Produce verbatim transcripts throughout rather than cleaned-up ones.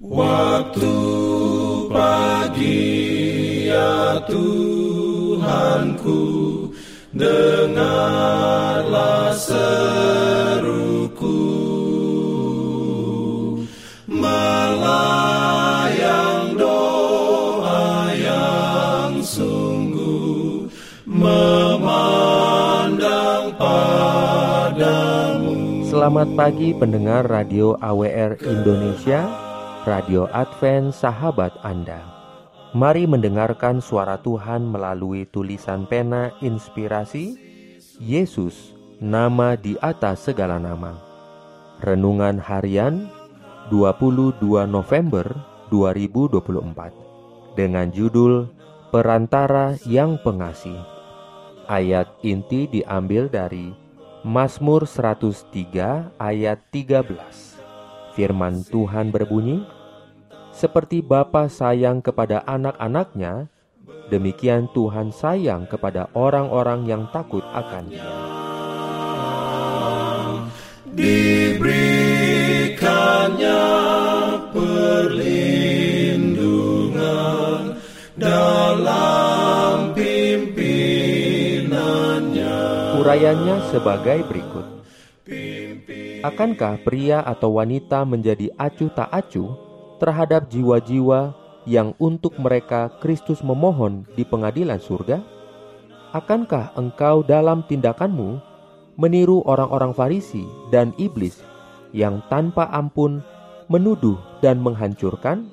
Waktu pagi ya Tuhanku, dengarlah seruku, melayang doa yang sungguh, memandang padamu. Selamat pagi pendengar Radio A W R Indonesia, Radio Advent sahabat Anda. Mari mendengarkan suara Tuhan melalui tulisan pena inspirasi Yesus, nama di atas segala nama. Renungan harian dua puluh dua November dua ribu dua puluh empat dengan judul Perantara yang Pengasih. Ayat inti diambil dari Mazmur seratus tiga ayat tiga belas. Firman Tuhan berbunyi, seperti Bapa sayang kepada anak-anaknya, demikian Tuhan sayang kepada orang-orang yang takut akan-Nya. Diberikannya perlindungan dalam pimpinannya. Urayanya sebagai berikut. Akankah pria atau wanita menjadi acuh tak acuh terhadap jiwa-jiwa yang untuk mereka Kristus memohon di pengadilan surga? Akankah engkau dalam tindakanmu meniru orang-orang Farisi dan iblis yang tanpa ampun menuduh dan menghancurkan?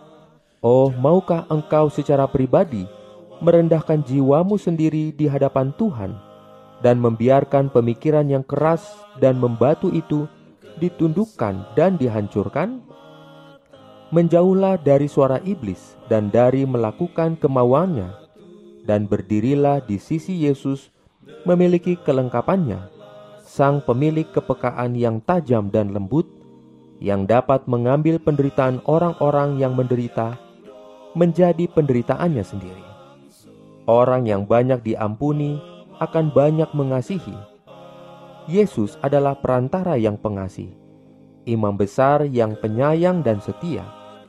Oh, maukah engkau secara pribadi merendahkan jiwamu sendiri di hadapan Tuhan dan membiarkan pemikiran yang keras dan membatu itu ditundukkan dan dihancurkan? Menjauhlah dari suara iblis dan dari melakukan kemauannya, dan berdirilah di sisi Yesus, memiliki kelengkapannya, Sang pemilik kepekaan yang tajam dan lembut, yang dapat mengambil penderitaan orang-orang yang menderita menjadi penderitaannya sendiri. Orang yang banyak diampuni akan banyak mengasihi. Yesus adalah perantara yang pengasih, imam besar yang penyayang dan setia.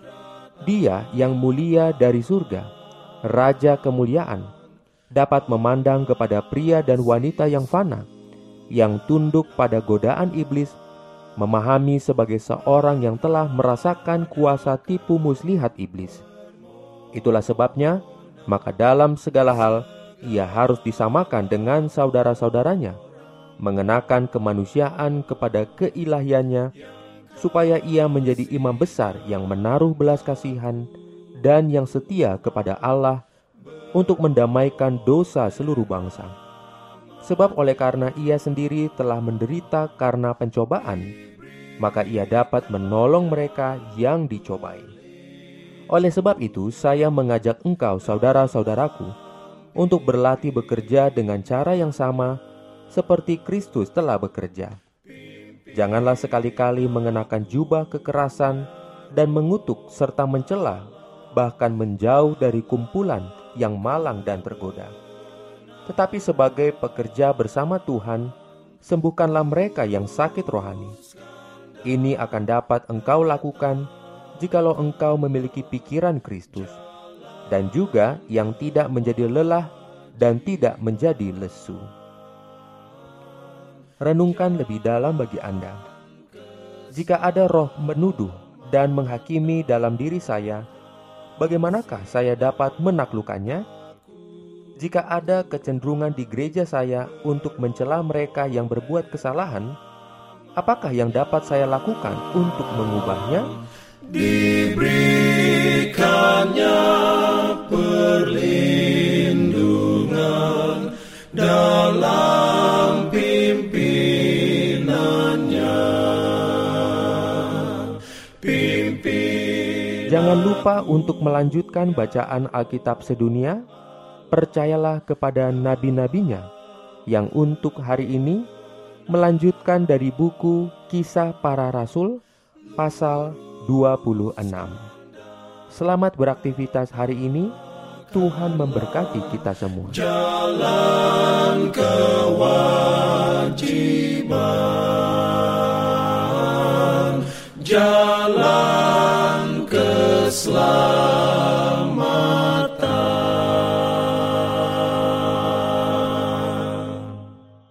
Dia yang mulia dari surga, raja kemuliaan, dapat memandang kepada pria dan wanita yang fana, yang tunduk pada godaan iblis, memahami sebagai seorang yang telah merasakan kuasa tipu muslihat iblis. Itulah sebabnya, maka dalam segala hal, ia harus disamakan dengan saudara-saudaranya, mengenakan kemanusiaan kepada keilahiannya, supaya ia menjadi imam besar yang menaruh belas kasihan dan yang setia kepada Allah untuk mendamaikan dosa seluruh bangsa. Sebab oleh karena ia sendiri telah menderita karena pencobaan, maka ia dapat menolong mereka yang dicobai. Oleh sebab itu, saya mengajak engkau saudara-saudaraku untuk berlatih bekerja dengan cara yang sama seperti Kristus telah bekerja. Janganlah sekali-kali mengenakan jubah kekerasan dan mengutuk serta mencela, bahkan menjauh dari kumpulan yang malang dan tergoda. Tetapi sebagai pekerja bersama Tuhan, sembuhkanlah mereka yang sakit rohani. Ini akan dapat engkau lakukan jikalau engkau memiliki pikiran Kristus, dan juga yang tidak menjadi lelah dan tidak menjadi lesu. Renungkan lebih dalam bagi Anda. Jika ada roh menuduh dan menghakimi dalam diri saya, bagaimanakah saya dapat menaklukkannya? Jika ada kecenderungan di gereja saya untuk mencela mereka yang berbuat kesalahan, apakah yang dapat saya lakukan untuk mengubahnya? Diberikannya perlindungan dalam pimpinannya. Pimpin. Jangan lupa untuk melanjutkan bacaan Alkitab sedunia. Percayalah kepada nabi-nabinya yang untuk hari ini melanjutkan dari buku Kisah Para Rasul pasal dua puluh enam. Selamat beraktivitas hari ini. Tuhan memberkati kita semua. Jalan kewajiban, jalan ke selamat.